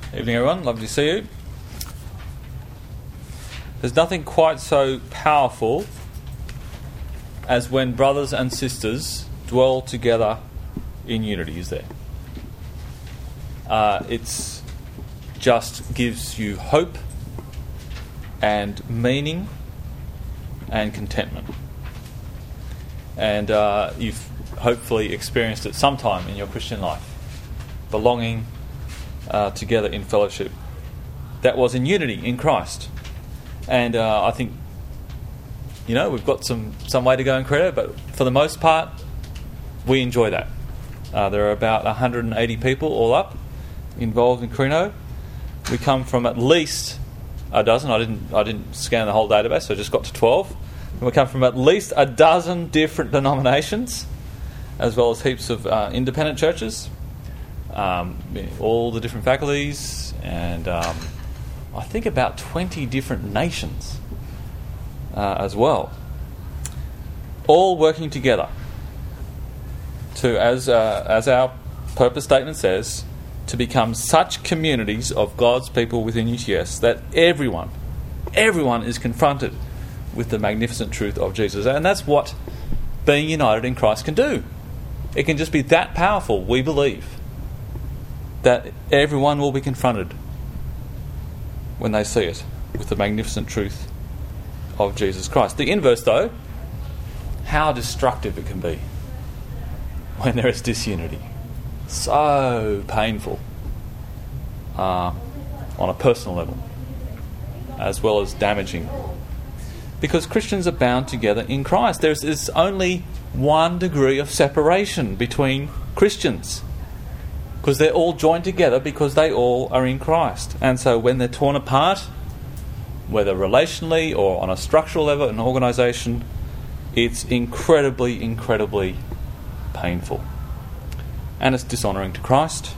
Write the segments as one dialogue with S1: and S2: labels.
S1: Evening, everyone. Lovely to see you. There's nothing quite so powerful as when brothers and sisters dwell together in unity, is there? It's just gives you hope and meaning and contentment. And you've hopefully experienced it sometime in your Christian life. Belonging together in fellowship that was in unity in Christ. And I think, we've got some way to go in Credo, but for the most part, we enjoy that. There are about 180 people all up involved in Credo. We come from at least a dozen. I didn't scan the whole database, so I just got to 12. And we come from at least a dozen different denominations, as well as heaps of independent churches. All the different faculties, and I think about 20 different nations as well, all working together to, as our purpose statement says, to become such communities of God's people within UTS that everyone is confronted with the magnificent truth of Jesus. And that's what being united in Christ can do. It can just be that powerful, we believe, that everyone will be confronted when they see it with the magnificent truth of Jesus Christ. The inverse, though, how destructive it can be when there is disunity. So painful on a personal level, as well as damaging. Because Christians are bound together in Christ. There's only one degree of separation between Christians, because they're all joined together because they all are in Christ. And so when they're torn apart, whether relationally or on a structural level in an organisation, it's incredibly, incredibly painful. And it's dishonouring to Christ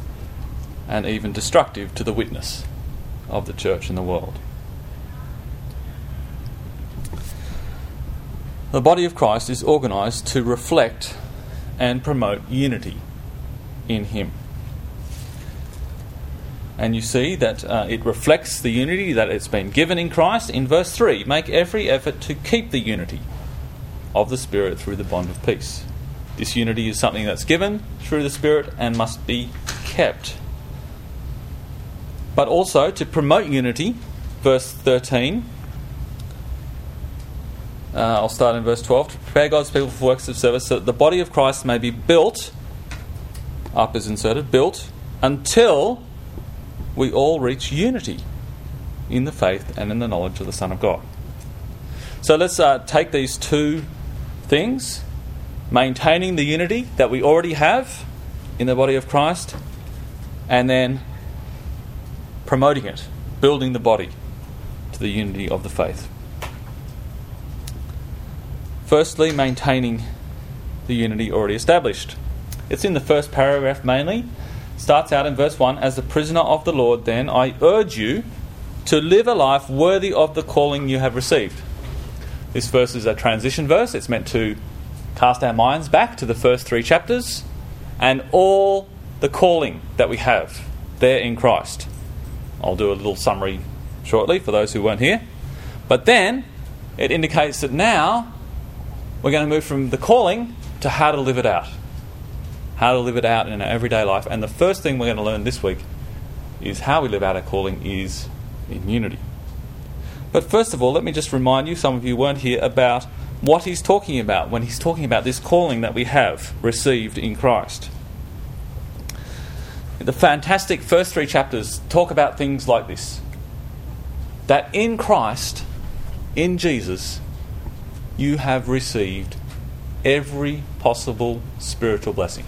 S1: and even destructive to the witness of the church in the world. The body of Christ is organised to reflect and promote unity in Him. And you see that it reflects the unity that it's been given in Christ. In verse 3, make every effort to keep the unity of the Spirit through the bond of peace. This unity is something that's given through the Spirit and must be kept. But also to promote unity, verse 13, I'll start in verse 12, to prepare God's people for works of service so that the body of Christ may be built, up is inserted, built, until we all reach unity in the faith and in the knowledge of the Son of God. So let's take these two things, maintaining the unity that we already have in the body of Christ, and then promoting it, building the body to the unity of the faith. Firstly, maintaining the unity already established. It's in the first paragraph mainly. Starts out in verse 1, as a prisoner of the Lord, then, I urge you to live a life worthy of the calling you have received. This verse is a transition verse. It's meant to cast our minds back to the first 3 chapters and all the calling that we have there in Christ. I'll do a little summary shortly for those who weren't here. But then it indicates that now we're going to move from the calling to how to live it out. How to live it out in our everyday life. And the first thing we're going to learn this week is how we live out our calling is in unity. But first of all, let me just remind you, some of you weren't here, about what he's talking about when he's talking about this calling that we have received in Christ. The fantastic first 3 chapters talk about things like this. That in Christ, in Jesus, you have received every possible spiritual blessing.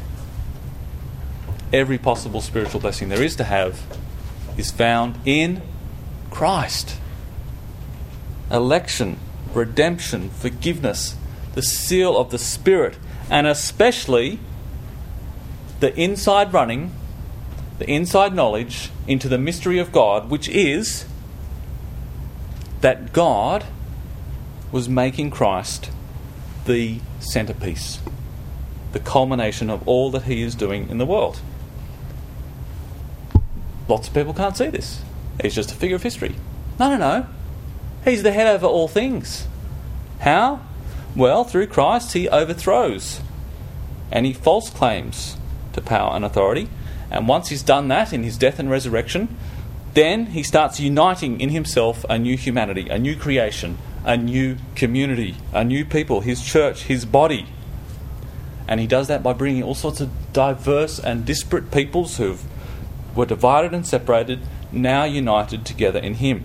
S1: Every possible spiritual blessing there is to have is found in Christ. Election, redemption, forgiveness, the seal of the Spirit, and especially the inside running, the inside knowledge into the mystery of God, which is that God was making Christ the centerpiece, the culmination of all that He is doing in the world. lots of people can't see this. He's just a figure of history. No. He's the head over all things. How? Well, through Christ he overthrows any false claims to power and authority. And once he's done that in his death and resurrection, then he starts uniting in himself a new humanity, a new creation, a new community, a new people, his church, his body. And he does that by bringing all sorts of diverse and disparate peoples who were divided and separated, now united together in him.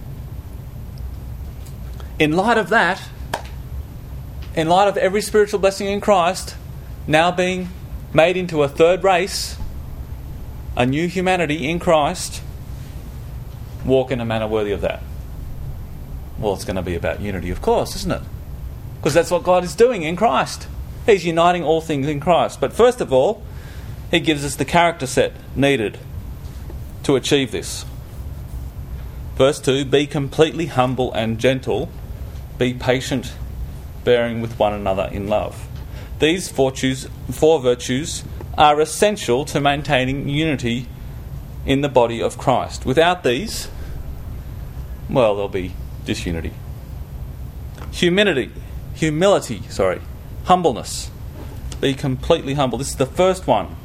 S1: In light of that, in light of every spiritual blessing in Christ now being made into a third race, a new humanity in Christ, walk in a manner worthy of that. Well, it's going to be about unity, of course, isn't it? Because that's what God is doing in Christ. He's uniting all things in Christ. But first of all, he gives us the character set needed to achieve this. Verse 2, be completely humble and gentle, be patient, bearing with one another in love. These four virtues are essential to maintaining unity in the body of Christ. Without these, well, there'll be disunity. Humility, humbleness. Be completely humble. This is the first one.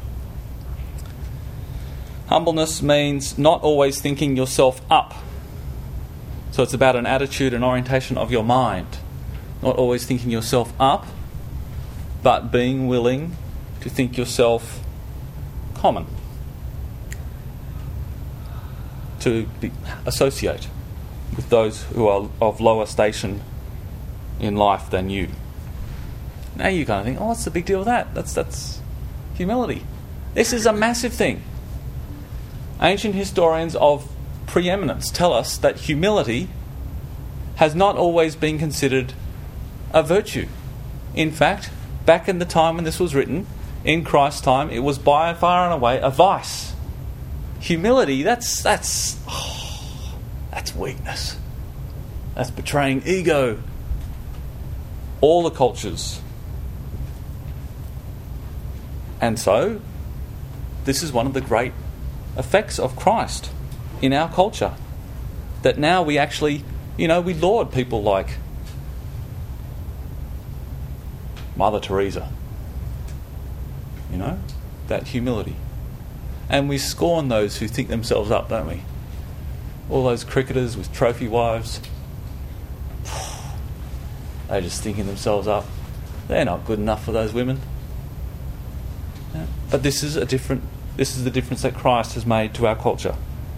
S1: Humbleness means not always thinking yourself up. So it's about an attitude and orientation of your mind. Not always thinking yourself up, but being willing to think yourself common. To associate with those who are of lower station in life than you. Now you kind of think, what's the big deal with that? That's humility. This is a massive thing. Ancient historians of preeminence tell us that humility has not always been considered a virtue. In fact, back in the time when this was written, in Christ's time, it was by far and away a vice. Humility, that's weakness. That's betraying ego. All the cultures. And so, this is one of the great effects of Christ in our culture. That now we actually, we laud people like Mother Teresa. That humility. And we scorn those who think themselves up, don't we? All those cricketers with trophy wives. They're just thinking themselves up. They're not good enough for those women. Yeah. But this is the difference that Christ has made to our culture.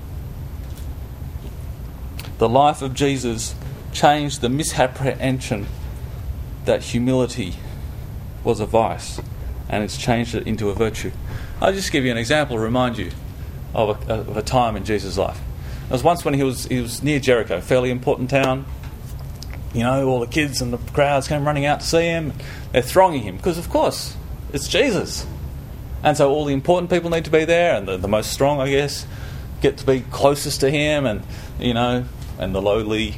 S1: The life of Jesus changed the misapprehension that humility was a vice, and it's changed it into a virtue. I'll just give you an example, remind you of a time in Jesus' life. It was once when he was near Jericho, a fairly important town. All the kids and the crowds came running out to see him. They're thronging him because, of course, it's Jesus. And so all the important people need to be there, and the most strong, I guess, get to be closest to him, and and the lowly,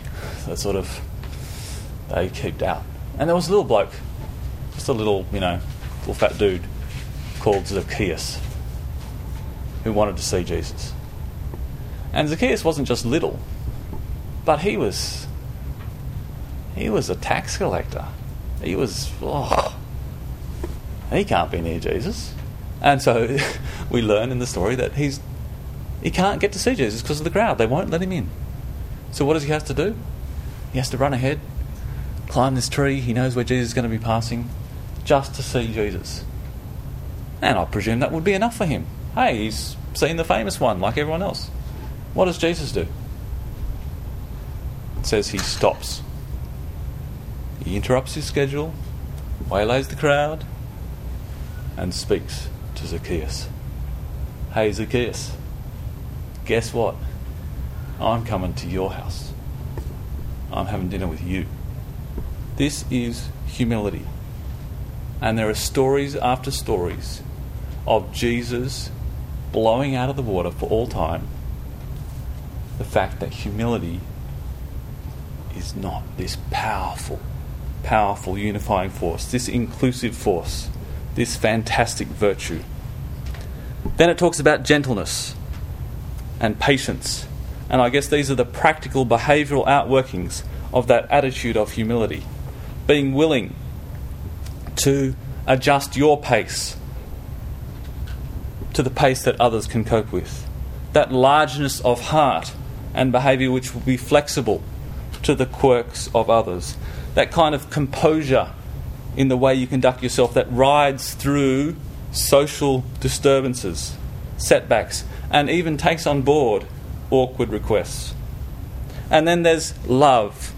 S1: they kept out. And there was a little bloke, just a little fat dude called Zacchaeus, who wanted to see Jesus. And Zacchaeus wasn't just little, but he was a tax collector. He can't be near Jesus. And so we learn in the story that he can't get to see Jesus because of the crowd. They won't let him in. So what does he have to do? He has to run ahead, climb this tree. He knows where Jesus is going to be passing, just to see Jesus. And I presume that would be enough for him. Hey, he's seen the famous one like everyone else. What does Jesus do? It says he stops. He interrupts his schedule, waylays the crowd, and speaks to Zacchaeus. Hey, Zacchaeus, guess what? I'm coming to your house. I'm having dinner with you. This is humility. And there are stories after stories of Jesus blowing out of the water for all time the fact that humility is not this powerful unifying force, this inclusive force, this fantastic virtue. Then it talks about gentleness. and patience. And I guess these are the practical behavioural outworkings of that attitude of humility. Being willing to adjust your pace to the pace that others can cope with. That largeness of heart and behaviour which will be flexible to the quirks of others. That kind of composure in the way you conduct yourself that rides through social disturbances, setbacks, and even takes on board awkward requests. And then there's love.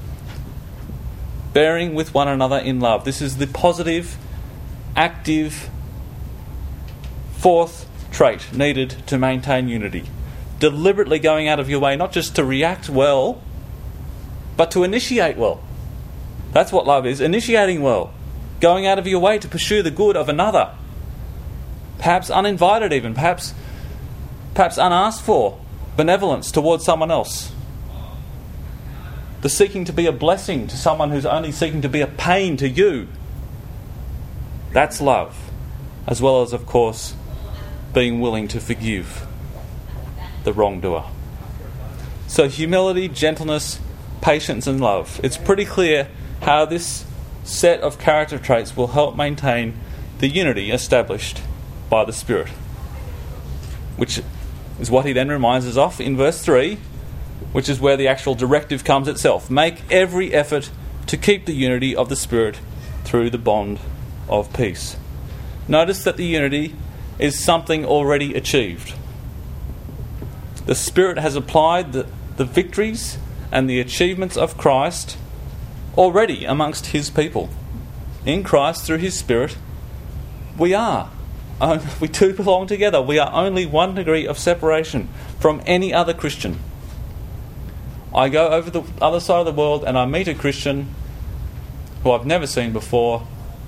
S1: Bearing with one another in love. This is the positive, active, fourth trait needed to maintain unity. Deliberately going out of your way, not just to react well, but to initiate well. That's what love is, initiating well. Going out of your way to pursue the good of another. Perhaps uninvited even, perhaps unasked for. Benevolence towards someone else. The seeking to be a blessing to someone who's only seeking to be a pain to you. That's love. As well as, of course, being willing to forgive the wrongdoer. So humility, gentleness, patience and love. It's pretty clear how this set of character traits will help maintain the unity established by the Spirit. Which is what he then reminds us of in verse 3, which is where the actual directive comes itself. Make every effort to keep the unity of the Spirit through the bond of peace. Notice that the unity is something already achieved. The Spirit has applied the victories and the achievements of Christ already amongst his people. In Christ, through his Spirit, we do belong together. We are only 1 degree of separation from any other Christian. I go over the other side of the world and I meet a Christian who I've never seen before.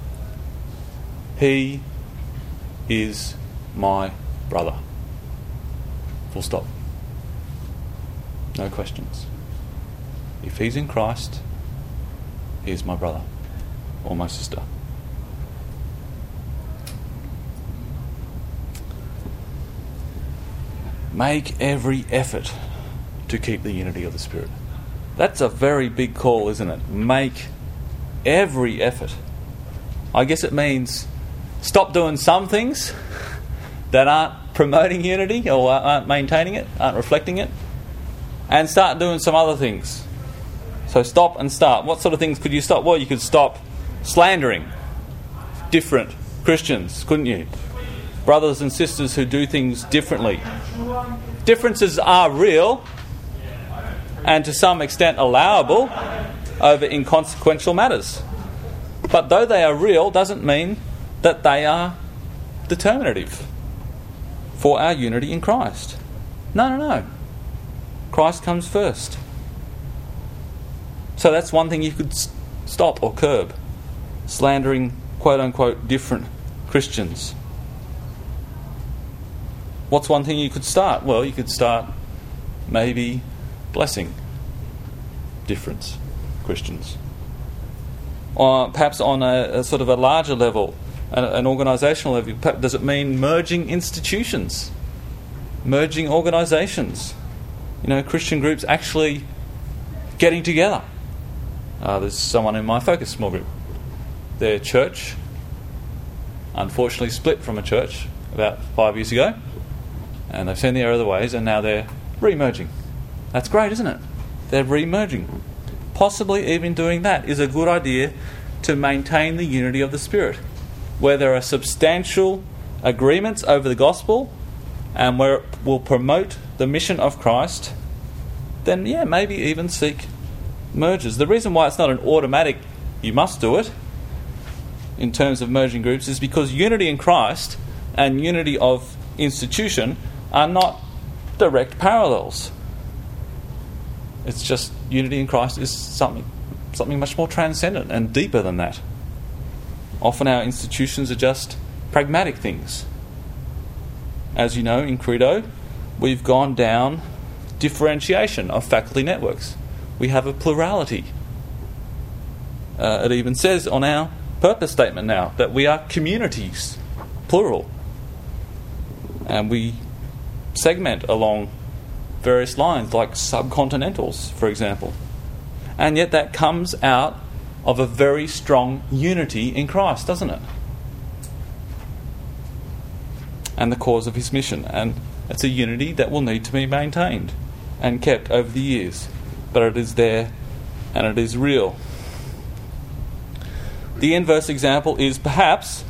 S1: He is my brother. Full stop. No questions. If he's in Christ, he is my brother or my sister. Make every effort to keep the unity of the Spirit. That's a very big call, isn't it? Make every effort. I guess it means stop doing some things that aren't promoting unity or aren't maintaining it, aren't reflecting it, and start doing some other things. So stop and start. What sort of things could you stop? Well, you could stop slandering different Christians, couldn't you? Brothers and sisters who do things differently. Differences are real and to some extent allowable over inconsequential matters. But though they are real, doesn't mean that they are determinative for our unity in Christ. No. Christ comes first. So that's one thing you could stop or curb. Slandering, quote-unquote, different Christians. What's one thing you could start? Well, you could start maybe blessing different Christians. Or perhaps on a sort of a larger level, an organisational level. Does it mean merging institutions? Merging organisations? Christian groups actually getting together. There's someone in my Focus small group. Their church unfortunately split from a church about 5 years ago, and they've seen the error of the ways, and now they're re-merging. That's great, isn't it? They're re-merging. Possibly even doing that is a good idea to maintain the unity of the Spirit, where there are substantial agreements over the gospel and where it will promote the mission of Christ. Then maybe even seek mergers. The reason why it's not an automatic you must do it in terms of merging groups is because unity in Christ and unity of institution are not direct parallels. It's just unity in Christ is something much more transcendent and deeper than that. Often our institutions are just pragmatic things. As you know, in Credo, we've gone down differentiation of faculty networks. We have a plurality. It even says on our purpose statement now that we are communities, plural. And we segment along various lines, like subcontinentals, for example. And yet that comes out of a very strong unity in Christ, doesn't it? And the cause of his mission. And it's a unity that will need to be maintained and kept over the years. But it is there and it is real. The inverse example is perhaps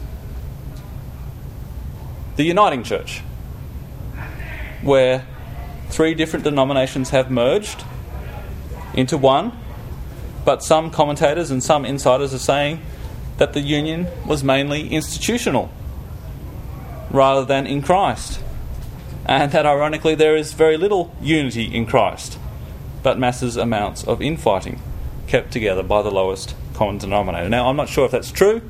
S1: the Uniting Church, where 3 different denominations have merged into one, but some commentators and some insiders are saying that the union was mainly institutional rather than in Christ, and that ironically there is very little unity in Christ, but massive amounts of infighting kept together by the lowest common denominator. Now, I'm not sure if that's true,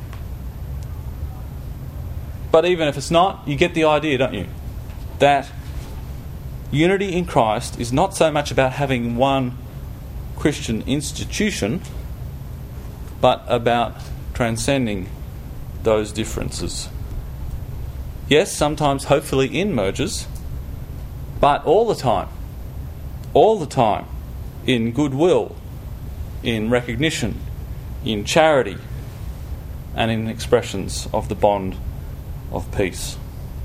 S1: but even if it's not, you get the idea, don't you? That unity in Christ is not so much about having one Christian institution, but about transcending those differences. Yes, sometimes hopefully in mergers, but all the time in goodwill, in recognition, in charity, and in expressions of the bond of peace.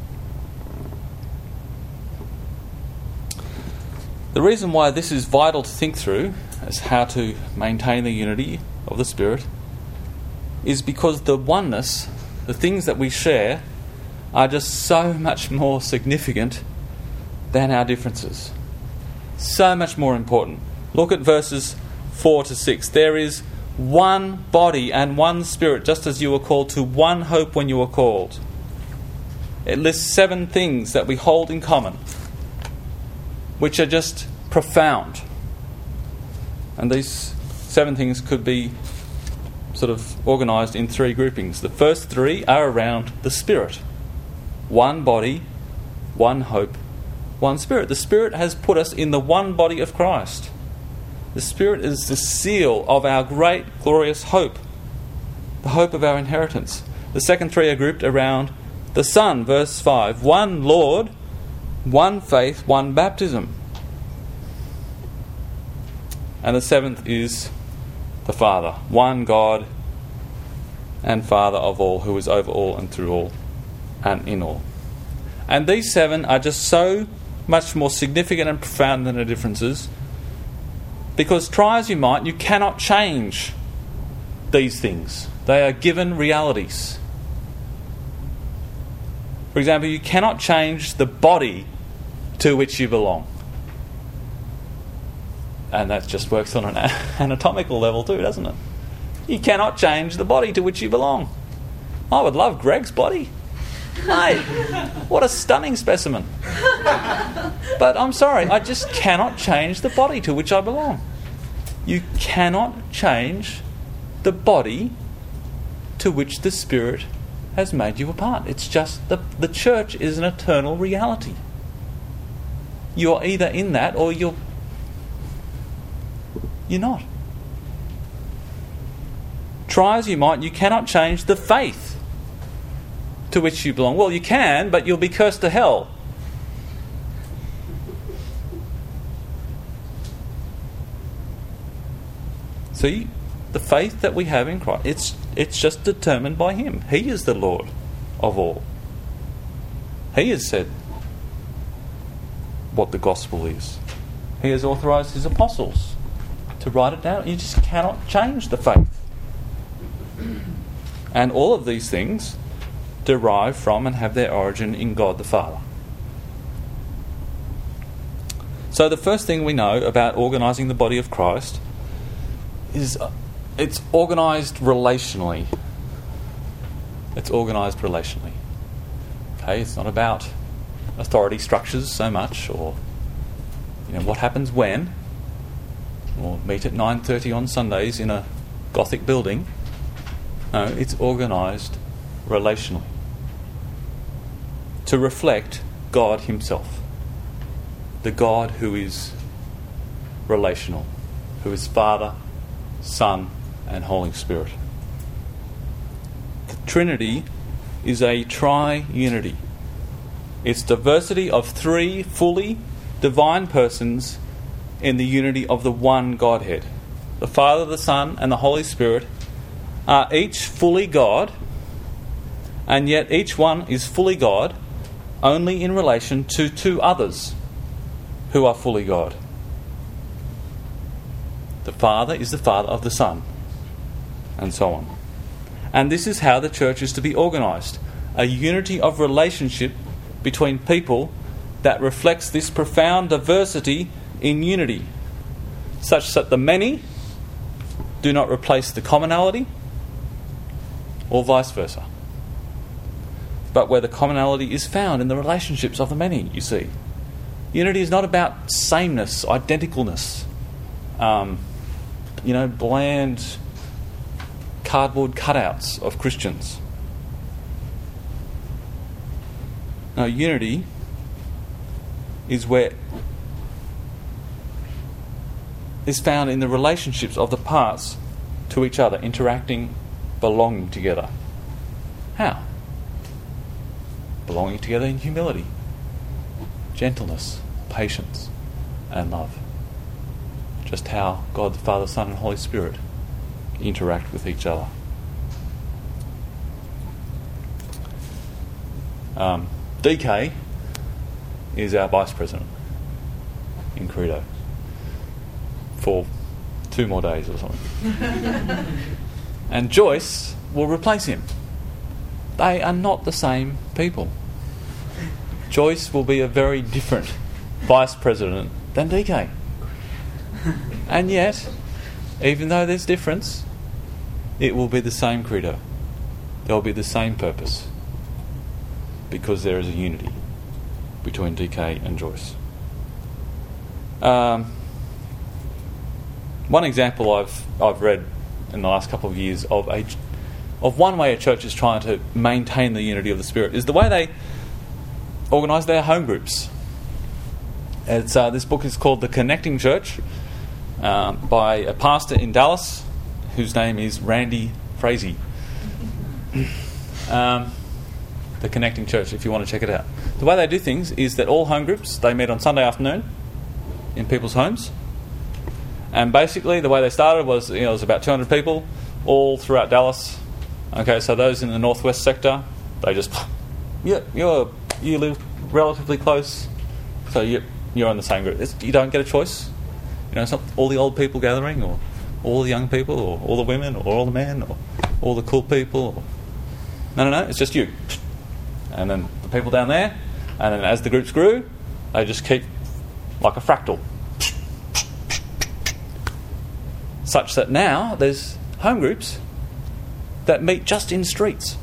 S1: The reason why this is vital to think through as how to maintain the unity of the Spirit is because the oneness, the things that we share, are just so much more significant than our differences. So much more important. Look at verses 4 to 6. There is one body and one Spirit, just as you were called to one hope when you were called. It lists 7 things that we hold in common, which are just profound. And these 7 things could be sort of organised in 3 groupings. The first 3 are around the Spirit. One body, one hope, one Spirit. The Spirit has put us in the one body of Christ. The Spirit is the seal of our great, glorious hope, the hope of our inheritance. The second 3 are grouped around the Son, verse 5. One Lord, one faith, one baptism. And the 7th is the Father, one God and Father of all, who is over all and through all and in all. And these 7 are just so much more significant and profound than the differences, because try as you might, you cannot change these things. They are given realities. For example, you cannot change the body to which you belong. And that just works on an anatomical level too, doesn't it? You cannot change the body to which you belong. I would love Greg's body. Mate, what a stunning specimen. But I'm sorry, I just cannot change the body to which I belong. You cannot change the body to which the Spirit has made you a part. It's just the church is an eternal reality. You're either in that or you're not. Try as you might, you cannot change the faith to which you belong. Well, you can, but you'll be cursed to hell. See, the faith that we have in Christ, it's just determined by Him. He is the Lord of all. He has said what the gospel is. He has authorised His apostles to write it down. You just cannot change the faith. And all of these things derive from and have their origin in God the Father. So the first thing we know about organising the body of Christ is it's organised relationally. It's organised relationally. Okay, it's not about authority structures so much, or what happens when, or meet at 9:30 on Sundays in a Gothic building. No, it's organised relationally to reflect God Himself, the God who is relational, who is Father, Son, and Holy Spirit. The Trinity is a tri-unity. It's diversity of 3 fully divine persons in the unity of the one Godhead. The Father, the Son, and the Holy Spirit are each fully God, and yet each one is fully God only in relation to two others who are fully God. The Father is the Father of the Son, and so on. And this is how the church is to be organised. A unity of relationship between people that reflects this profound diversity in unity, such that the many do not replace the commonality, or vice versa, but where the commonality is found in the relationships of the many, you see. Unity is not about sameness, identicalness, bland cardboard cutouts of Christians. No, unity is found in the relationships of the parts to each other, interacting, belonging together. How? Belonging together in humility, gentleness, patience, and love. Just how God the Father, Son, and Holy Spirit interact with each other. DK is our Vice President in Credo for 2 more days or something. And Joyce will replace him. They are not the same people. Joyce will be a very different Vice President than DK. And yet, even though there's difference, it will be the same credo. There will be the same purpose, because there is a unity between DK and Joyce. One example I've read in the last couple of years of one way a church is trying to maintain the unity of the Spirit is the way they organise their home groups. This book is called The Connecting Church, by a pastor in Dallas whose name is Randy Frazee. The Connecting Church, if you want to check it out. The way they do things is that all home groups, they meet on Sunday afternoon in people's homes. And basically the way they started was, it was about 200 people all throughout Dallas. Okay, so those in the northwest sector, they just, you live relatively close, so you're in the same group. You don't get a choice. It's not all the old people gathering, or all the young people, or all the women, or all the men, or all the cool people. No, it's just you. And then the people down there, and then as the groups grew, they just keep like a fractal. Such that now there's home groups that meet just in streets.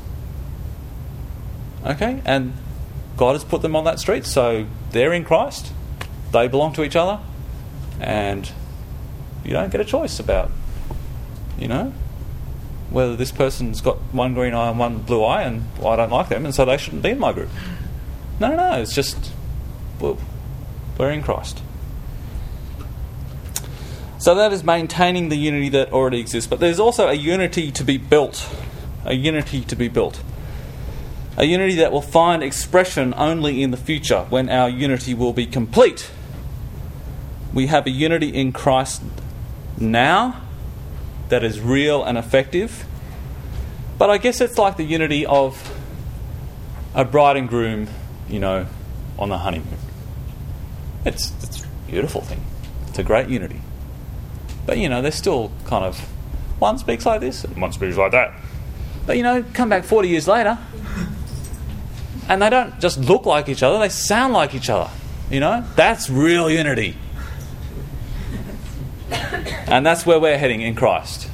S1: Okay? And God has put them on that street, so they're in Christ, they belong to each other, and you don't get a choice about, whether this person's got one green eye and one blue eye, and I don't like them, and so they shouldn't be in my group. No, it's just, we're in Christ. So that is maintaining the unity that already exists. But there's also a unity to be built. A unity to be built. A unity that will find expression only in the future, when our unity will be complete. We have a unity in Christ now that is real and effective. But I guess it's like the unity of a bride and groom, on the honeymoon. It's a beautiful thing. It's a great unity. But, they're still kind of, one speaks like this and one speaks like that. But, come back 40 years later, and they don't just look like each other, they sound like each other. That's real unity. And that's where we're heading in Christ.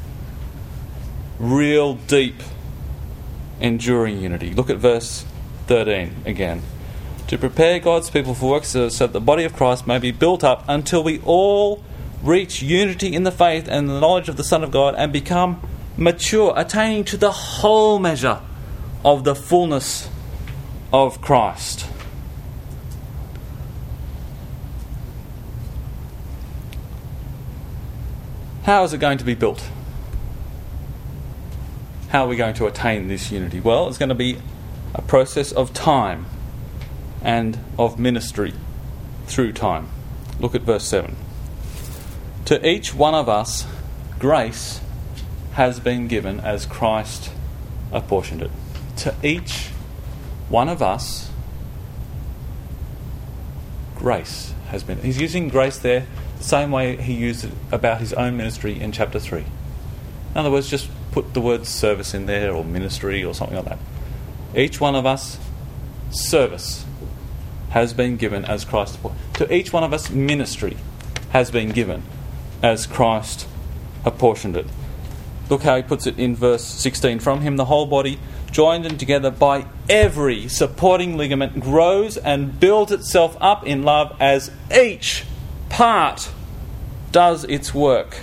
S1: Real, deep, enduring unity. Look at verse 13 again. To prepare God's people for works so that the body of Christ may be built up until we all reach unity in the faith and the knowledge of the Son of God and become mature, attaining to the whole measure of the fullness of Christ. How is it going to be built? How are we going to attain this unity? Well, it's going to be a process of time and of ministry. through time. Look at verse 7. To each one of us, grace has been given as Christ apportioned it. To each one of us, grace has been. He's using grace there the same way he used it about his own ministry in chapter 3. In other words, just put the word service in there, or ministry, or something like that. Each one of us, service has been given as Christ. To each one of us, ministry has been given as Christ apportioned it. Look how he puts it in verse 16. From him the whole body, joined and together by every supporting ligament, grows and builds itself up in love as each part does its work.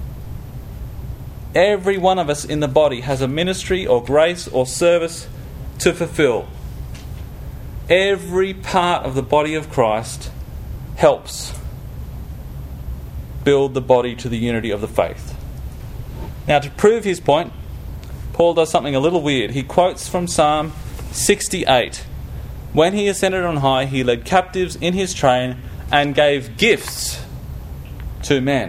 S1: Every one of us in the body has a ministry or grace or service to fulfill. Every part of the body of Christ helps build the body to the unity of the faith. Now, to prove his point, Paul does something a little weird. He quotes from Psalm 68. When he ascended on high, he led captives in his train and gave gifts to men.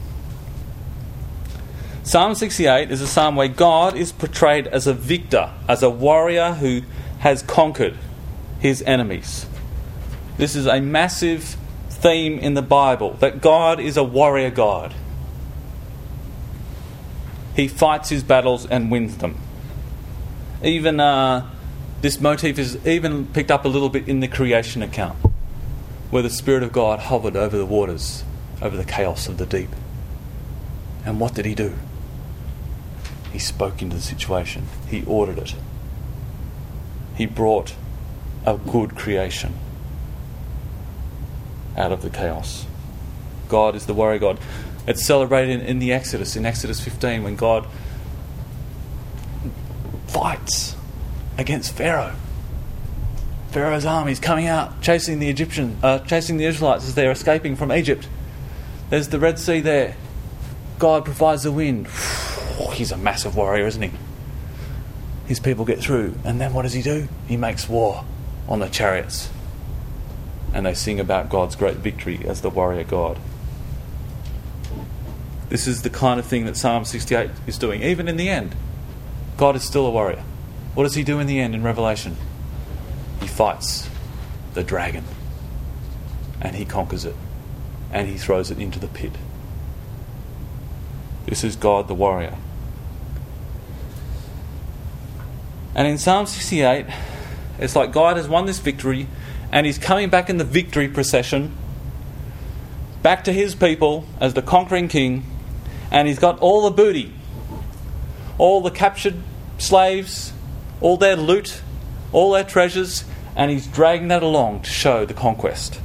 S1: Psalm 68 is a psalm where God is portrayed as a victor, as a warrior who has conquered his enemies. This is a massive theme in the Bible, that God is a warrior God. He fights his battles and wins them. Even this motif is even picked up a little bit in the creation account, where the Spirit of God hovered over the waters, over the chaos of the deep. And what did he do? He spoke into the situation. He ordered it. He brought a good creation out of the chaos. God is the warrior God. It's celebrated in the Exodus, in Exodus 15, when God fights against Pharaoh. Pharaoh's armies coming out, chasing the Israelites as they're escaping from Egypt. There's the Red Sea there. God provides the wind. He's a massive warrior, isn't he? His people get through, and then what does he do? He makes war on the chariots. And they sing about God's great victory as the warrior God. This is the kind of thing that Psalm 68 is doing. Even in the end, God is still a warrior. What does he do in the end in Revelation? He fights the dragon. And he conquers it. And he throws it into the pit. This is God the warrior. And in Psalm 68, it's like God has won this victory, and he's coming back in the victory procession, back to his people as the conquering king, and he's got all the booty, all the captured slaves, all their loot, all their treasures, and he's dragging that along to show the conquest.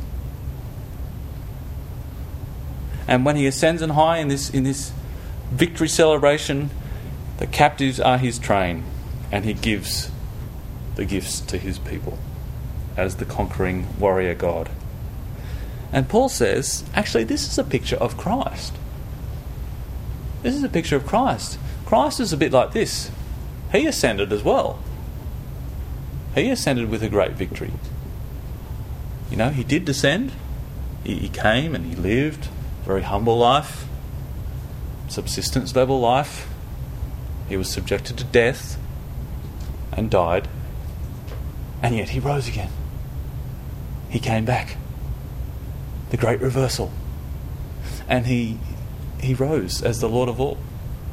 S1: And when he ascends on high in this victory celebration, the captives are his train, and he gives the gifts to his people as the conquering warrior God. And Paul says, actually, this is a picture of Christ. This is a picture of Christ. Christ is a bit like this. He ascended as well. He ascended with a great victory. You know, he did descend. He came and he lived a very humble life, subsistence level life. He was subjected to death and died. And yet he rose again. He came back. The great reversal. And he rose as the Lord of all.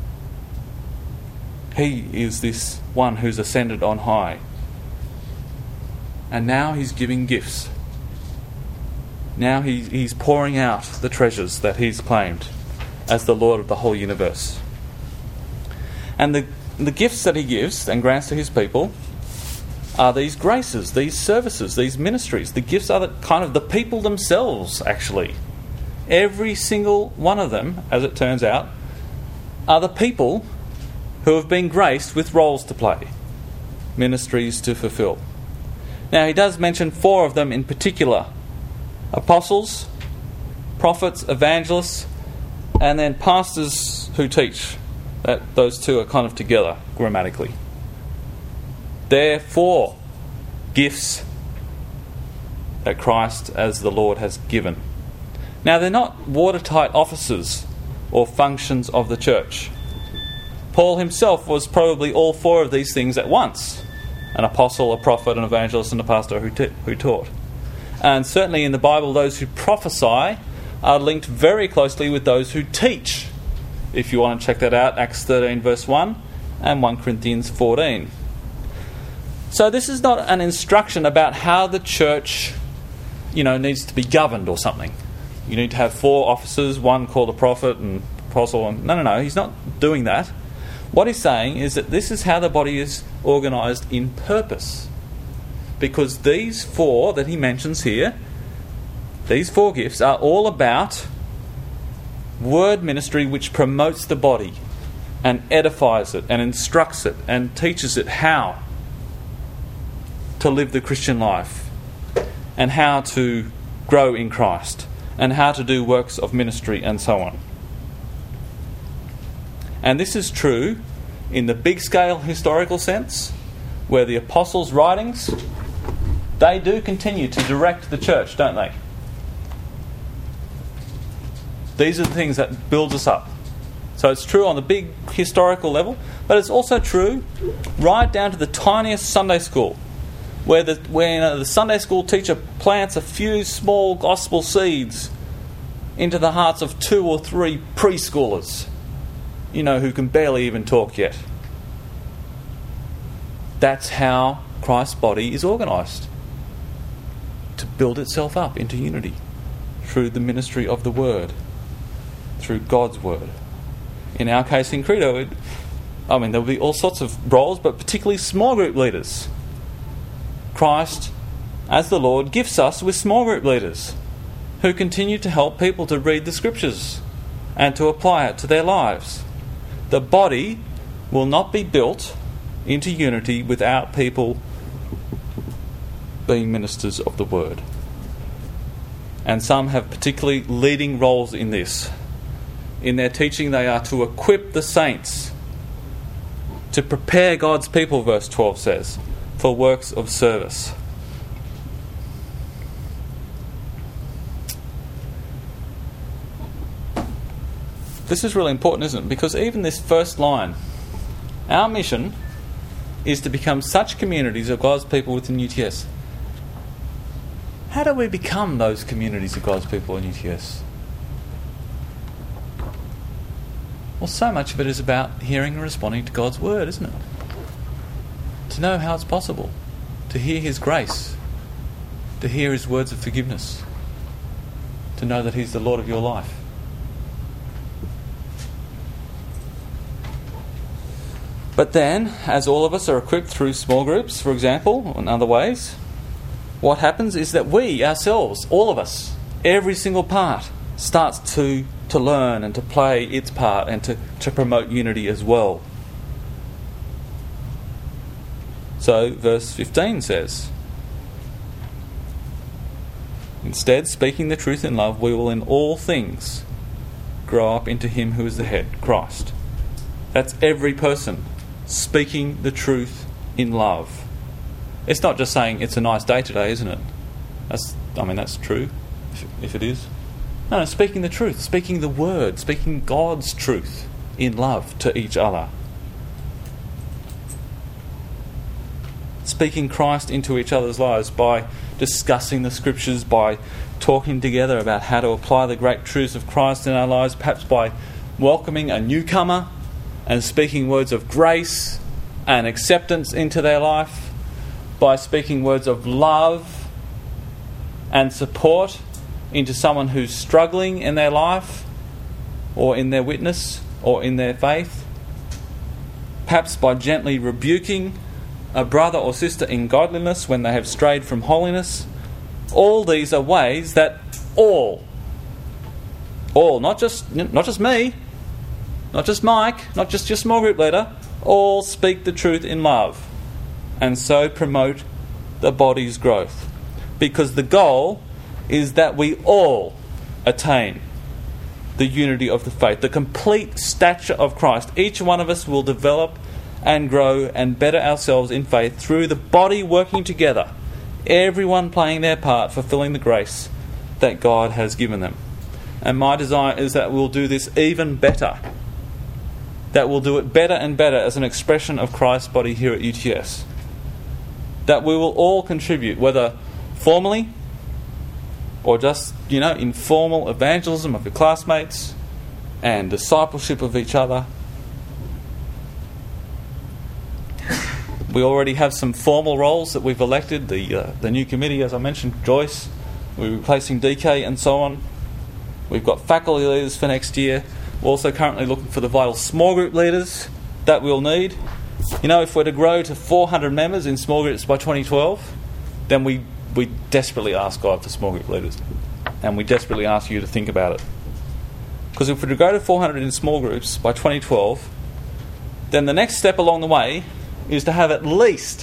S1: He is this one who's ascended on high. And now he's giving gifts. Now he's pouring out the treasures that he's claimed as the Lord of the whole universe. And the gifts that he gives and grants to his people are these graces, these services, these ministries. The gifts are kind of the people themselves, actually. Every single one of them, as it turns out, are the people who have been graced with roles to play, ministries to fulfill. Now, he does mention 4 of them in particular: apostles, prophets, evangelists, and then pastors who teach. Those 2 are kind of together grammatically. They're 4 gifts that Christ as the Lord has given. Now, they're not watertight offices or functions of the church. Paul himself was probably all four of these things at once: an apostle, a prophet, an evangelist, and a pastor who taught. And certainly in the Bible, those who prophesy are linked very closely with those who teach. If you want to check that out, Acts 13 verse 1 and 1 Corinthians 14. So this is not an instruction about how the church, needs to be governed or something. You need to have four officers, one called a prophet and apostle. No, he's not doing that. What he's saying is that this is how the body is organised in purpose. Because these four that he mentions here, these four gifts, are all about word ministry which promotes the body and edifies it and instructs it and teaches it how to live the Christian life and how to grow in Christ and how to do works of ministry and so on. And this is true in the big scale historical sense, where the apostles' writings, they do continue to direct the church, don't they? These are the things that builds us up. So it's true on the big historical level, but it's also true right down to the tiniest Sunday school, where the Sunday school teacher plants a few small gospel seeds into the hearts of 2 or 3 preschoolers, who can barely even talk yet. That's how Christ's body is organised, to build itself up into unity through the ministry of the Word, through God's Word. In our case in Credo, there will be all sorts of roles, but particularly small group leaders. Christ, as the Lord, gifts us with small group leaders who continue to help people to read the Scriptures and to apply it to their lives. The body will not be built into unity without people being ministers of the Word. And some have particularly leading roles in this. In their teaching, they are to equip the saints, to prepare God's people, verse 12 says, for works of service. This is really important, isn't it? Because even this first line, our mission is to become such communities of God's people within UTS. How do we become those communities of God's people in UTS? Well, so much of it is about hearing and responding to God's Word, isn't it? To know how it's possible, to hear His grace, to hear His words of forgiveness, to know that He's the Lord of your life. But then, as all of us are equipped through small groups, for example, or in other ways, what happens is that we ourselves, all of us, every single part, starts to learn and to play its part and to promote unity as well. So, verse 15 says, instead, speaking the truth in love, we will in all things grow up into Him who is the head, Christ. That's every person speaking the truth in love. It's not just saying it's a nice day today, isn't it? That's true, if it is. No, speaking the truth, speaking the Word, speaking God's truth in love to each other. Speaking Christ into each other's lives by discussing the Scriptures, by talking together about how to apply the great truths of Christ in our lives, perhaps by welcoming a newcomer and speaking words of grace and acceptance into their life, by speaking words of love and support into someone who's struggling in their life or in their witness or in their faith, perhaps by gently rebuking a brother or sister in godliness when they have strayed from holiness. All these are ways that all, not just me, not just Mike, not just your small group leader, all speak the truth in love and so promote the body's growth. Because the goal is that we all attain the unity of the faith, the complete stature of Christ. Each one of us will develop and grow and better ourselves in faith through the body working together, everyone playing their part, fulfilling the grace that God has given them. And my desire is that we'll do this even better. That we'll do it better and better as an expression of Christ's body here at UTS. That we will all contribute, whether formally or just, informal evangelism of your classmates and discipleship of each other. We already have some formal roles that we've elected. The new committee, as I mentioned, Joyce, we're replacing DK and so on. We've got faculty leaders for next year. We're also currently looking for the vital small group leaders that we'll need. If we're to grow to 400 members in small groups by 2012, then we desperately ask God for small group leaders. And we desperately ask you to think about it. Because if we're to go to 400 in small groups by 2012, then the next step along the way is to have at least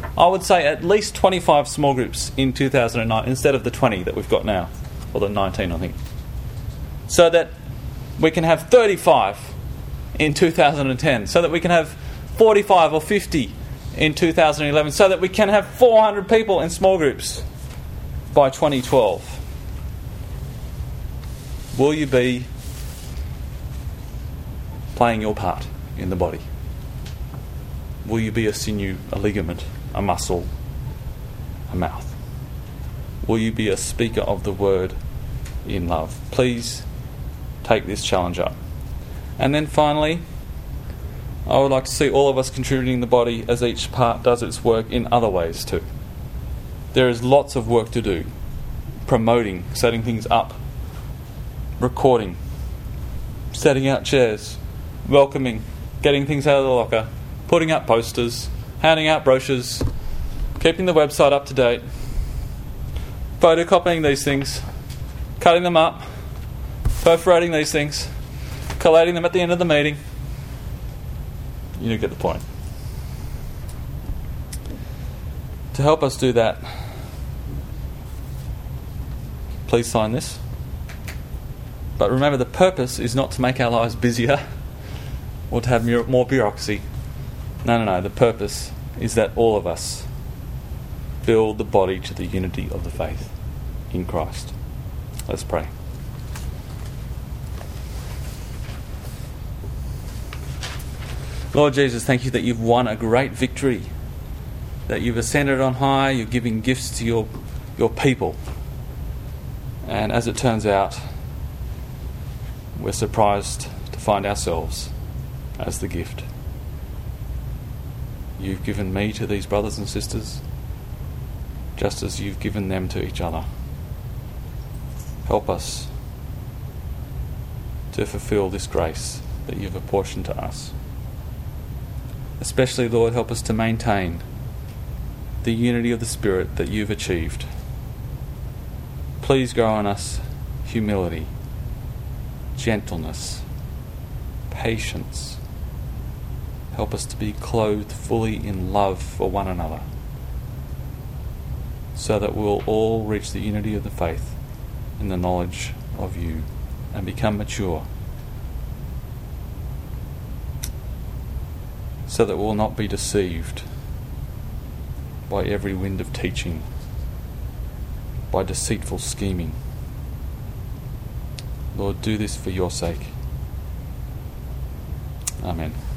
S1: 25 small groups in 2009 instead of the 20 that we've got now, or the 19, I think. So that we can have 35 in 2010, so that we can have 45 or 50 in 2011, so that we can have 400 people in small groups by 2012. Will you be playing your part in the body? Will you be a sinew, a ligament, a muscle, a mouth? Will you be a speaker of the word in love? Please take this challenge up. And then finally, I would like to see all of us contributing the body as each part does its work in other ways too. There is lots of work to do. Promoting, setting things up, recording, setting out chairs, welcoming, getting things out of the locker, putting up posters, handing out brochures, keeping the website up to date, photocopying these things, cutting them up, perforating these things, collating them at the end of the meeting. You get the point. To help us do that, please sign this. But remember, the purpose is not to make our lives busier or to have more bureaucracy. No. The purpose is that all of us build the body to the unity of the faith in Christ. Let's pray. Lord Jesus, thank you that you've won a great victory, that you've ascended on high, you're giving gifts to your people. And as it turns out, we're surprised to find ourselves as the gift. You've given me to these brothers and sisters, just as you've given them to each other. Help us to fulfill this grace that you've apportioned to us. Especially, Lord, help us to maintain the unity of the Spirit that you've achieved. Please grow in us humility, gentleness, patience. Help us to be clothed fully in love for one another, so that we'll all reach the unity of the faith in the knowledge of you and become mature, so that we'll not be deceived by every wind of teaching, by deceitful scheming. Lord, do this for your sake. Amen.